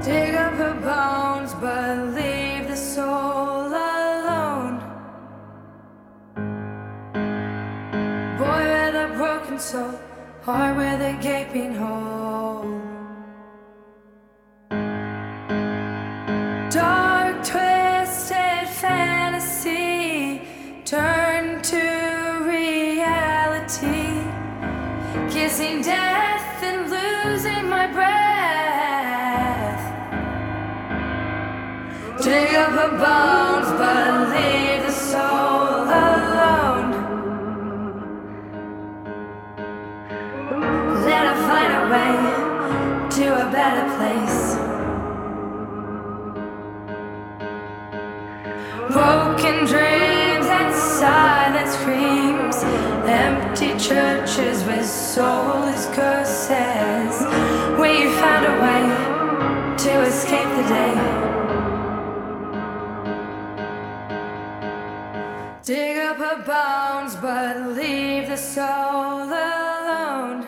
Dig up her bones, but leave the soul alone. Boy with a broken soul, heart with a gaping hole. Dark, twisted fantasy turned to reality. Kissing death and losing my breath. Dig up her bones, but leave the soul alone. Let her find her way to a better place. Broken dreams and silent screams, empty churches with soulless curses. We found a way to escape the day. Dig up her bones, but leave the soul alone.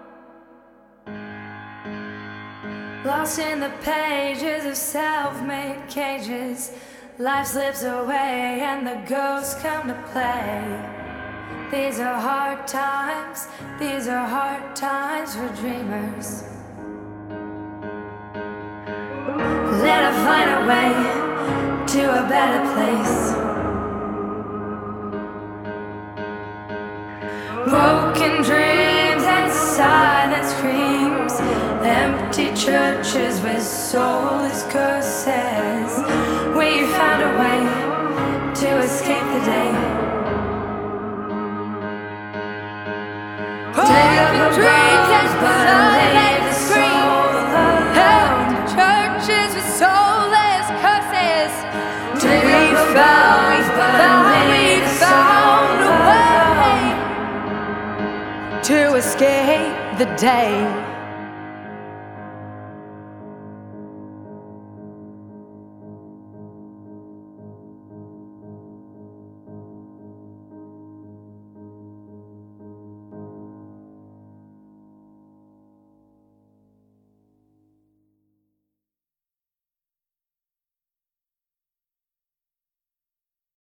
Lost in the pages of self-made cages, life slips away and the ghosts come to play. These are hard times, these are hard times for dreamers. Let her find her way to a better place. Broken dreams and silent screams, empty churches with soulless curses. We found a way to escape the day. Dig up her dreams but leave the soul alone. Churches with soulless curses. Dig up her bones but leave the soul alone. To escape the day.